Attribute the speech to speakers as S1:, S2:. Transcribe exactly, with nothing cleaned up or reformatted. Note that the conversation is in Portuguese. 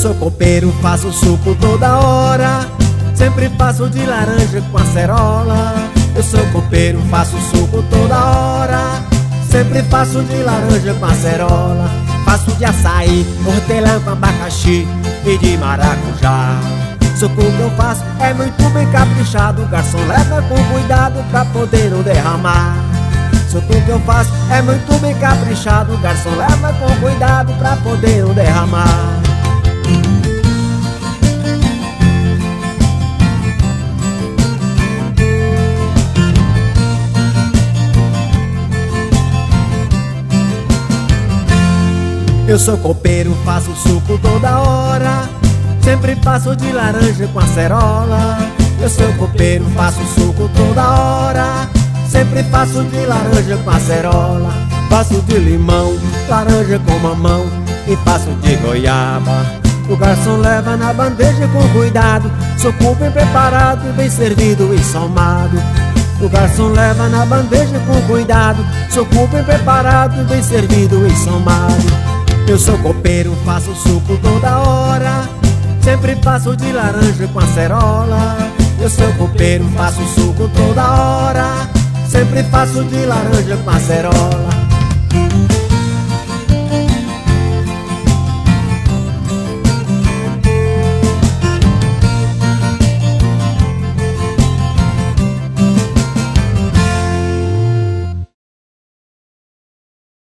S1: sou copeiro, faço suco toda hora. Sempre faço de laranja com acerola. Eu sou copeiro, faço suco toda hora. Sempre faço de laranja com acerola. Faço de açaí, hortelã com abacaxi e de maracujá. Suco que eu faço é muito bem caprichado. O garçom leva com cuidado pra poder não derramar. Suco que eu faço é muito bem caprichado. O garçom leva com cuidado pra poder não derramar. Eu sou copeiro, faço suco toda hora. Sempre faço de laranja com acerola. Eu sou copeiro, faço suco toda hora. Sempre faço de laranja com acerola. Faço de limão, laranja com mamão e faço de goiaba. O garçom leva na bandeja com cuidado. Suco bem preparado, bem servido e salmado. O garçom leva na bandeja com cuidado. Suco bem preparado, bem servido e salmado. Eu sou copeiro, faço suco toda hora. Sempre faço de laranja com acerola. Eu sou copeiro, faço suco toda hora. Sempre faço de laranja com acerola.